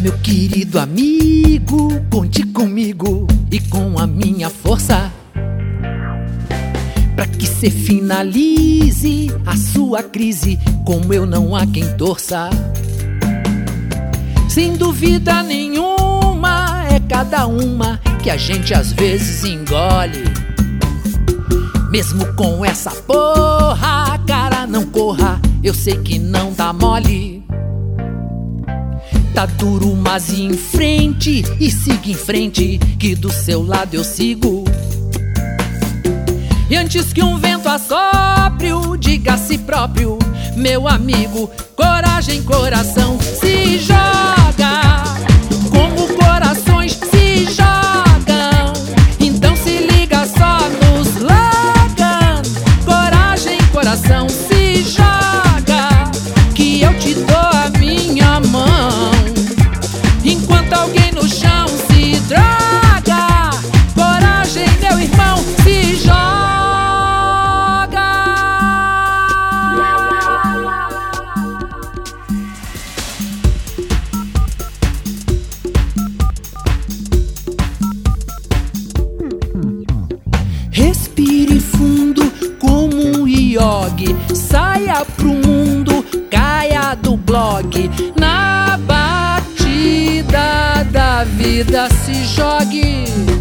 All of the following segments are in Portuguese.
Meu querido amigo, conte comigo e com a minha força, pra que cê finalize a sua crise, como eu não há quem torça. Sem dúvida nenhuma, é cada uma que a gente às vezes engole. Mesmo com essa porra, cara, não corra, eu sei que não dá mole. Tá duro, mas em frente, e siga em frente, que do seu lado eu sigo. E antes que um vento assopre, diga a si próprio, meu amigo, coragem, coração, se joga, como corações se jogam. Então se liga só nos slogans, coragem, coração, se joga, que eu te dou a minha mão. Enquanto alguém no chão se droga, coragem, meu irmão, se joga. Respire fundo como um iogue, saia pro mundo, caia do blog, na batida da vida se jogue.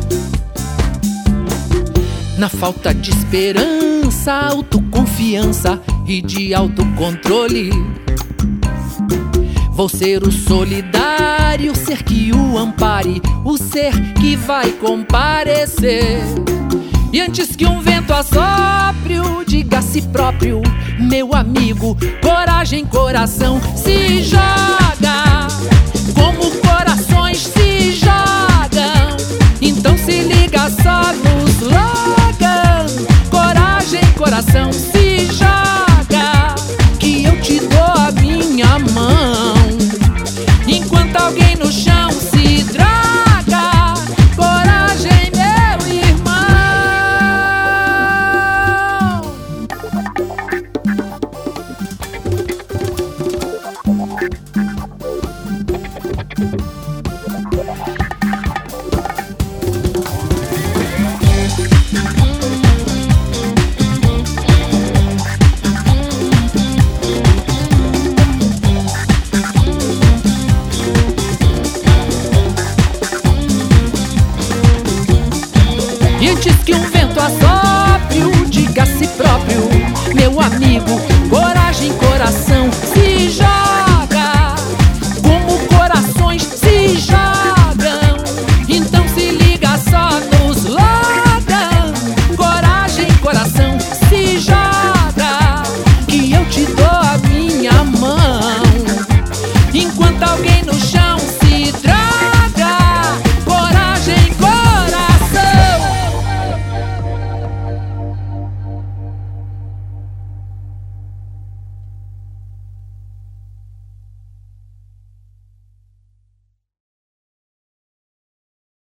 Na falta de esperança, autoconfiança e de autocontrole, vou ser o solidário, o ser que o ampare, o ser que vai comparecer. E antes que um vento assopre, diga a si próprio, meu amigo, coragem, coração, se joga, como corações se jogam. Então se liga só no slogan, coragem, coração, se joga, que eu te dou a minha mão. Enquanto alguém no chão se droga, coragem, meu irmão. E antes que um vento assopre, diga a si próprio, meu amigo,